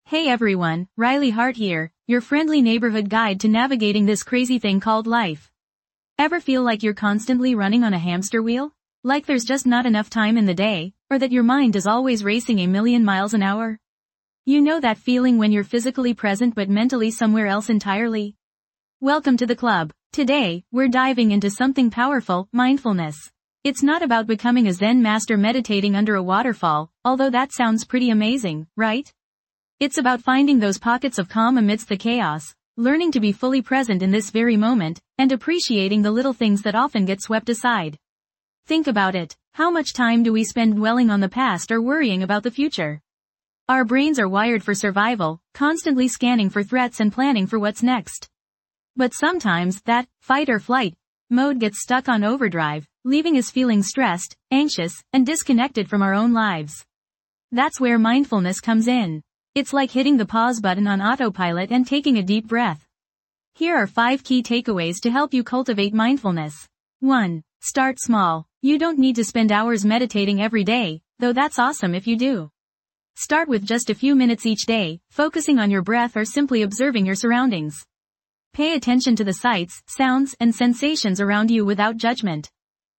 Hey everyone, Riley Hart here, your friendly neighborhood guide to navigating this crazy thing called life. Ever feel like you're constantly running on a hamster wheel? Like there's just not enough time in the day, or that your mind is always racing a million miles an hour? You know that feeling when you're physically present but mentally somewhere else entirely? Welcome to the club. Today, we're diving into something powerful, mindfulness. It's not about becoming a Zen master meditating under a waterfall, although that sounds pretty amazing, right? It's about finding those pockets of calm amidst the chaos, learning to be fully present in this very moment, and appreciating the little things that often get swept aside. Think about it. How much time do we spend dwelling on the past or worrying about the future? Our brains are wired for survival, constantly scanning for threats and planning for what's next. But sometimes that fight or flight mode gets stuck on overdrive, leaving us feeling stressed, anxious, and disconnected from our own lives. That's where mindfulness comes in. It's like hitting the pause button on autopilot and taking a deep breath. Here are 5 key takeaways to help you cultivate mindfulness. 1. Start small. You don't need to spend hours meditating every day, though that's awesome if you do. Start with just a few minutes each day, focusing on your breath or simply observing your surroundings. Pay attention to the sights, sounds, and sensations around you without judgment.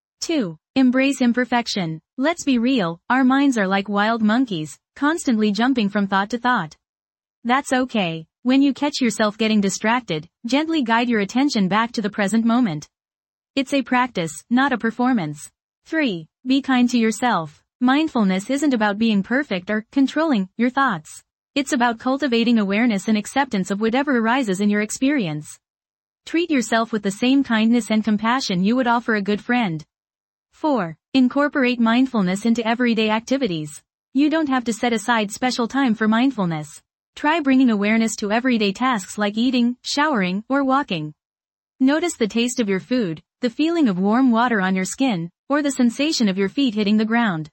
2. Embrace imperfection. Let's be real, our minds are like wild monkeys, constantly jumping from thought to thought. That's okay. When you catch yourself getting distracted, gently guide your attention back to the present moment. It's a practice, not a performance. 3. Be kind to yourself. Mindfulness isn't about being perfect or controlling your thoughts. It's about cultivating awareness and acceptance of whatever arises in your experience. Treat yourself with the same kindness and compassion you would offer a good friend. 4. Incorporate mindfulness into everyday activities. You don't have to set aside special time for mindfulness. Try bringing awareness to everyday tasks like eating, showering, or walking. Notice the taste of your food, the feeling of warm water on your skin, or the sensation of your feet hitting the ground.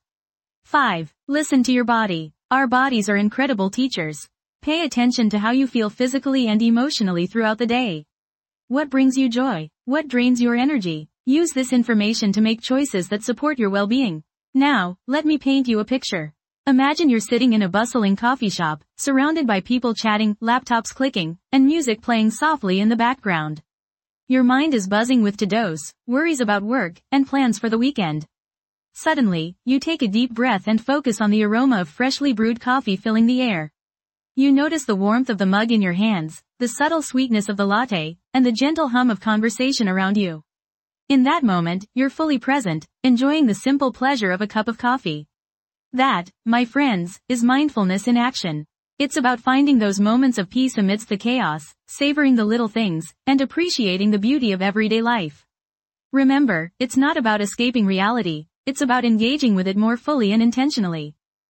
5. Listen to your body. Our bodies are incredible teachers. Pay attention to how you feel physically and emotionally throughout the day. What brings you joy? What drains your energy? Use this information to make choices that support your well-being. Now, let me paint you a picture. Imagine you're sitting in a bustling coffee shop, surrounded by people chatting, laptops clicking, and music playing softly in the background. Your mind is buzzing with to-dos, worries about work, and plans for the weekend. Suddenly, you take a deep breath and focus on the aroma of freshly brewed coffee filling the air. You notice the warmth of the mug in your hands, the subtle sweetness of the latte, and the gentle hum of conversation around you. In that moment, you're fully present, enjoying the simple pleasure of a cup of coffee. That, my friends, is mindfulness in action. It's about finding those moments of peace amidst the chaos, savoring the little things, and appreciating the beauty of everyday life. Remember, it's not about escaping reality, it's about engaging with it more fully and intentionally.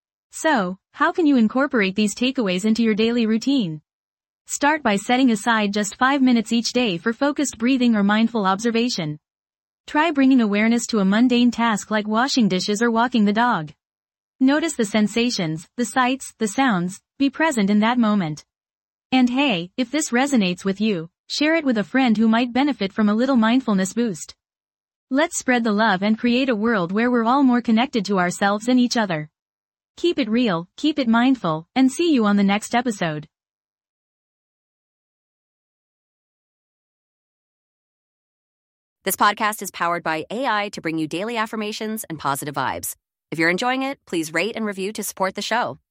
So, how can you incorporate these takeaways into your daily routine? Start by setting aside just 5 minutes each day for focused breathing or mindful observation. Try bringing awareness to a mundane task like washing dishes or walking the dog. Notice the sensations, the sights, the sounds, be present in that moment. And hey, if this resonates with you, share it with a friend who might benefit from a little mindfulness boost. Let's spread the love and create a world where we're all more connected to ourselves and each other. Keep it real, keep it mindful, and see you on the next episode. This podcast is powered by AI to bring you daily affirmations and positive vibes. If you're enjoying it, please rate and review to support the show.